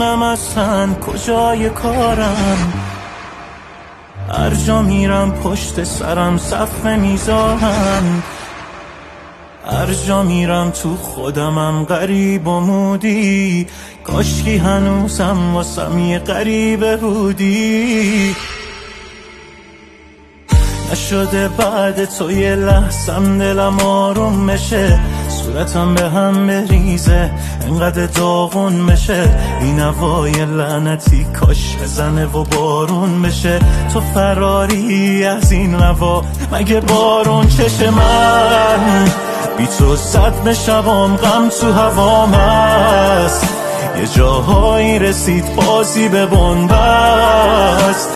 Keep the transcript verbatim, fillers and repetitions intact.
نمیدونم اصلا کجای کارم. هر جا میرم پشت سرم صفحه میذارن، هر جا میرم تو خودمم غریب و مودی. کاشکی هنوزم واسم یه غریبه بودی. نشده بعد تو یه لحظم دلم آروم بشه، صورتم به هم بریزه انقدر داغون بشه. این هوای لعنتی کاش بزنه و بارون بشه. تو فراری از این هوا مگه بارون چشه؟ من بی تو صدمه شبام غم تو هوام هست، یه جاهایی رسید بازی به بنبست.